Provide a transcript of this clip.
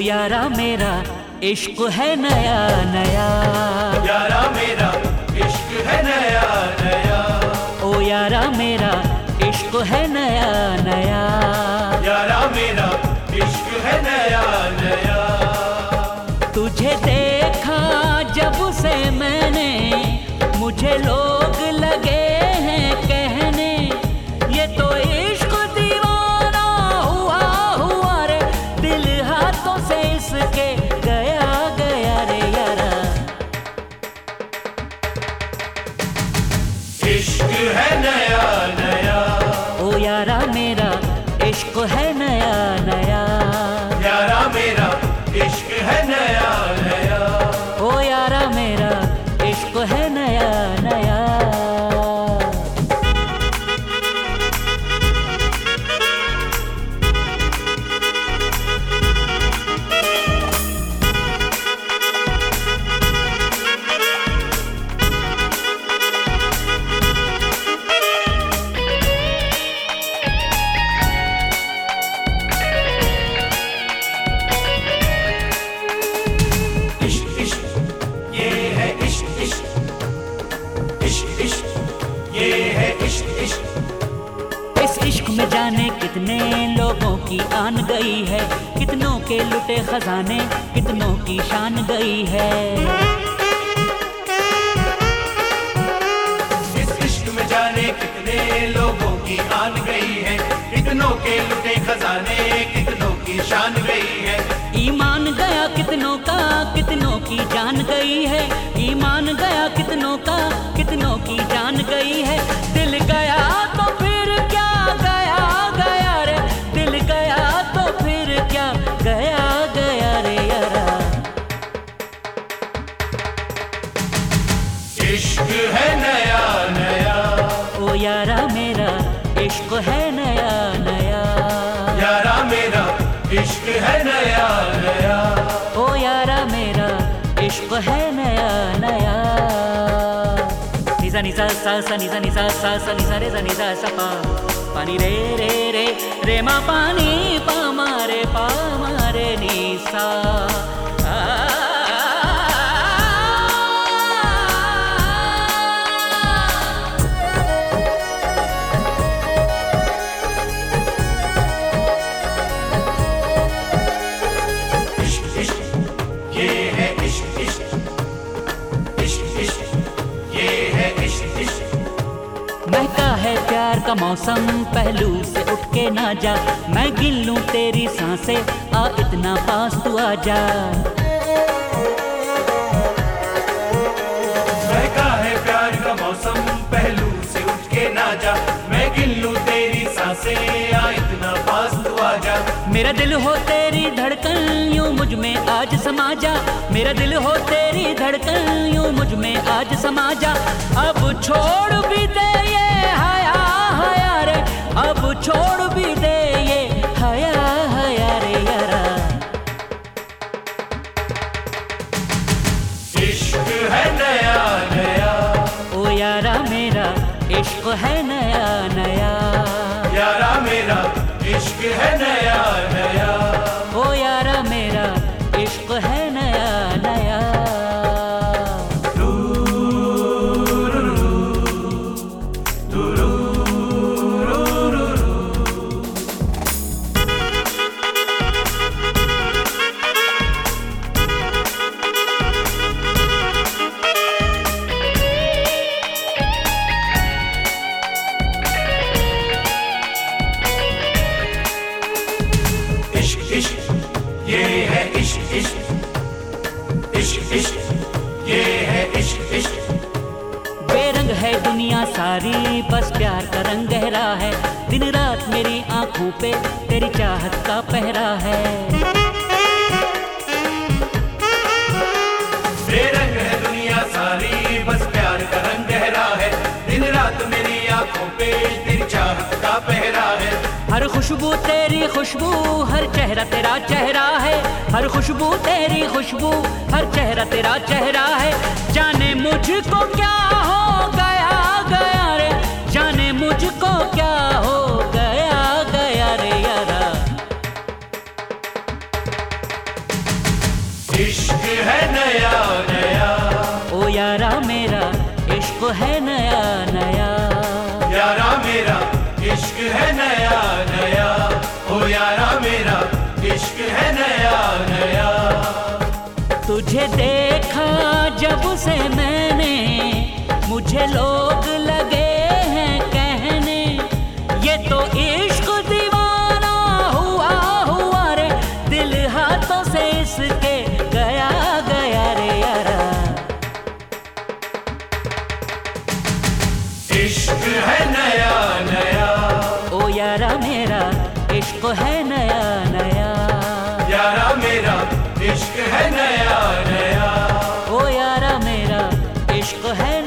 यारा मेरा इश्क है नया नया, यारा मेरा इश्क है नया नया, ओ यारा मेरा इश्क है नया नया, यारा मेरा इश्क है नया नया। तुझे देखा जब से मैंने, मुझे लोग लगे हैं कहने, ये तो इश्क दीवाना हुआ हुआ रे, दिल हाथों से इसके गया गया रे यारा। इश्क है नया नया, ओ यारा मेरा इश्क है नया नया, यारा मेरा इश्क है नया नया, ओ यारा मेरा इश्क है नया नया। इस इश्क में जाने कितने लोगों की आन गई है, कितनों के लुटे खजाने, कितनों की शान गई है। इस इश्क में जाने कितने लोगों की आन गई है, कितनों के लुटे खजाने, कितनों की शान गई है। ईमान गया कितनों का, कितनों की जान गई है, ईमान गया कितनों का, कितनों की जान गई है। दिल गया तो फिर क्या गया गया रे, दिल गया तो फिर क्या गया गया रे यारा। इश्क है नया नया, ओ यारा मेरा इश्क है नया नया, यारा मेरा इश्क है नया नया, ओ यारा मेरा इश्क है नया नया। निसा निसा सा सा निसा निसा सा सा निसा रे सा निसा सा पा, पानी रे रे रे रे मा पानी पा मा रे निसा। महका है प्यार का मौसम पहलू से उठ के ना जा, मैं गिन लूं तेरी सांसें, आ इतना पास तू आ जा। महका है प्यार का मौसम पहलू से उठ के ना जा, मैं गिन लूं तेरी सांसें, आ इतना पास तू आ जा। मेरा दिल हो तेरी धड़कन यूं मुझ में आज समा जा, मेरा दिल हो तेरी धड़कन यूं मुझ में आज समा जा। अब छोड़ भी दे ये हया हया रे, अब छोड़ भी दे ये हया हया रे यारा। इश्क है नया नया, ओ यारा मेरा इश्क है नया नया, यारा मेरा इश्क है नया नया, ओ यारा मेरा इश्क है नया नया। इश्क इश्क ये है इश्क इश्क, इश्क इश्क ये है इश्क इश्क। बेरंग है दुनिया सारी, बस प्यार का रंग गहरा है, दिन रात मेरी आंखों पे तेरी चाहत का पहरा है। बेरंग है दुनिया सारी, बस प्यार का रंग गहरा है, दिन रात मेरी आंखों पे तेरी चाहत का पहरा है। हर खुशबू तेरी खुशबू, हर चेहरा तेरा चेहरा है, हर खुशबू तेरी खुशबू, हर चेहरा तेरा चेहरा है। जाने मुझको क्या हो गया गया रे, जाने मुझको क्या हो गया गया रे यारा। यारा मेरा इश्क है नया नया, यारा मेरा इश्क है नया नया, ओ यारा मेरा इश्क है नया नया। तुझे देखा जब से मैंने, मुझे लोग लगे हैं कहने, ये तो इश्क दीवाना हुआ हुआ रे, दिल हाथों से इसके गया गया रे यारा। इश्क है नया नया, ओ यारा मेरा इश्क है नया नया, यारा मेरा इश्क है नया नया, ओ यारा मेरा इश्क है